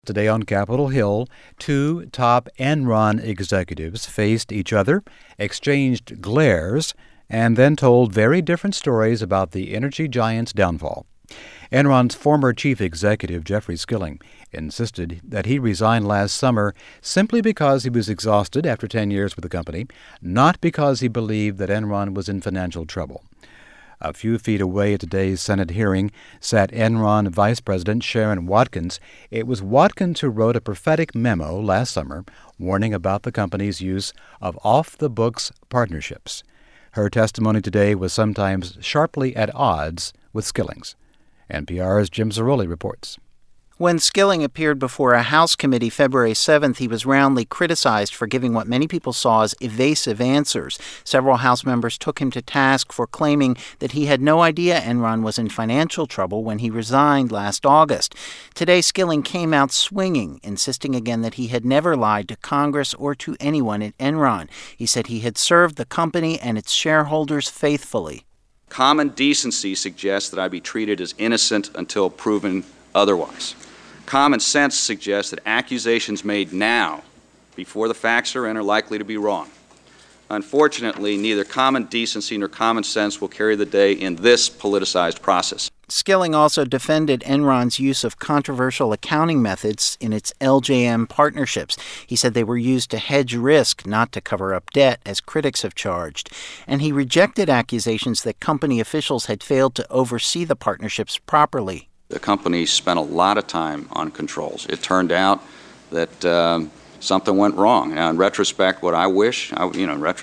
Today on Capitol Hill, two top Enron executives faced each other, exchanged glares, and then told very different stories about the energy giant's downfall. Enron's former chief executive, Jeffrey Skilling, insisted that he resigned last summer simply because he was exhausted after 10 years with the company, not because he believed that Enron was in financial trouble. A few feet away at today's Senate hearing sat Enron Vice President Sharon Watkins. It was Watkins who wrote a prophetic memo last summer warning about the company's use of off-the-books partnerships. Her testimony today was sometimes sharply at odds with Skilling's. NPR's Jim Zarroli reports. When Skilling appeared before a House committee February 7th, he was roundly criticized for giving what many people saw as evasive answers. Several House members took him to task for claiming that he had no idea Enron was in financial trouble when he resigned last August. Today, Skilling came out swinging, insisting again that he had never lied to Congress or to anyone at Enron. He said he had served the company and its shareholders faithfully. Common decency suggests that I be treated as innocent until proven otherwise. Common sense suggests that accusations made now, before the facts are in, are likely to be wrong. Unfortunately, neither common decency nor common sense will carry the day in this politicized process. Skilling also defended Enron's use of controversial accounting methods in its LJM partnerships. He said they were used to hedge risk, not to cover up debt, as critics have charged. And he rejected accusations that company officials had failed to oversee the partnerships properly. The company spent a lot of time on controls. It turned out that something went wrong. Now, in retrospect, I wish I'd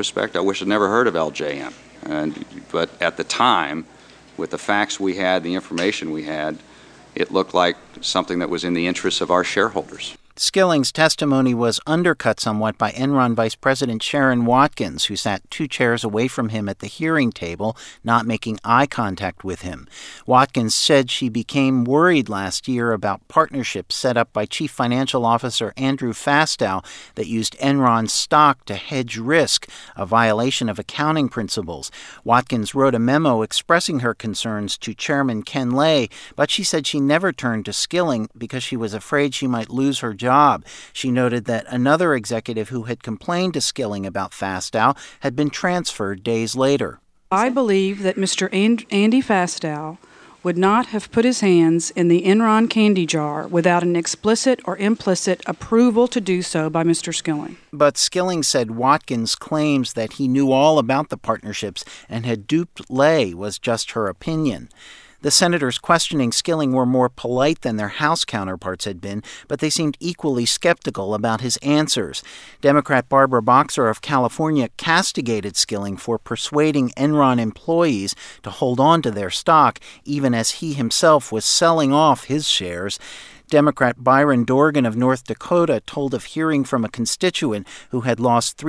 never heard of LJM. But at the time, with the facts we had, the information we had, it looked like something that was in the interests of our shareholders. Skilling's testimony was undercut somewhat by Enron Vice President Sharon Watkins, who sat two chairs away from him at the hearing table, not making eye contact with him. Watkins said she became worried last year about partnerships set up by Chief Financial Officer Andrew Fastow that used Enron's stock to hedge risk, a violation of accounting principles. Watkins wrote a memo expressing her concerns to Chairman Ken Lay, but she said she never turned to Skilling because she was afraid she might lose her job. She noted that another executive who had complained to Skilling about Fastow had been transferred days later. I believe that Mr. Andy Fastow would not have put his hands in the Enron candy jar without an explicit or implicit approval to do so by Mr. Skilling. But Skilling said Watkins' claims that he knew all about the partnerships and had duped Lay was just her opinion. The senators questioning Skilling were more polite than their House counterparts had been, but they seemed equally skeptical about his answers. Democrat Barbara Boxer of California castigated Skilling for persuading Enron employees to hold on to their stock, even as he himself was selling off his shares. Democrat Byron Dorgan of North Dakota told of hearing from a constituent who had lost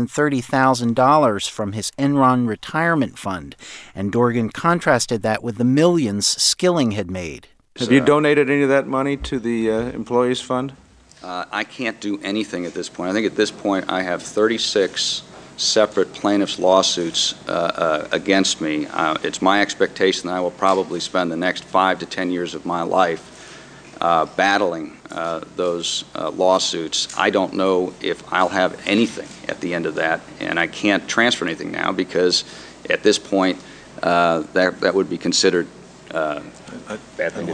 $330,000 from his Enron retirement fund, and Dorgan contrasted that with the millions Skilling had made. Have you donated any of that money to the employees' fund? I can't do anything at this point. I think at this point I have 36 separate plaintiffs' lawsuits against me. It's my expectation that I will probably spend the next 5 to 10 years of my life battling those lawsuits. I don't know if I'll have anything at the end of that, and I can't transfer anything now because at this point that would be considered bad thing.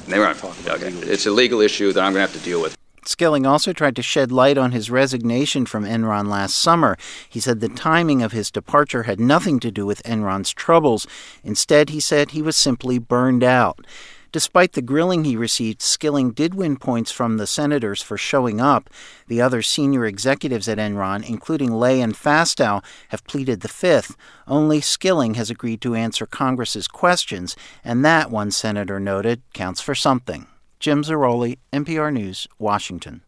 It's a legal issue that I'm going to have to deal with. Skilling also tried to shed light on his resignation from Enron last summer. He said the timing of his departure had nothing to do with Enron's troubles. Instead, he said he was simply burned out. Despite the grilling he received, Skilling did win points from the senators for showing up. The other senior executives at Enron, including Lay and Fastow, have pleaded the fifth. Only Skilling has agreed to answer Congress's questions, and that, one senator noted, counts for something. Jim Zarroli, NPR News, Washington.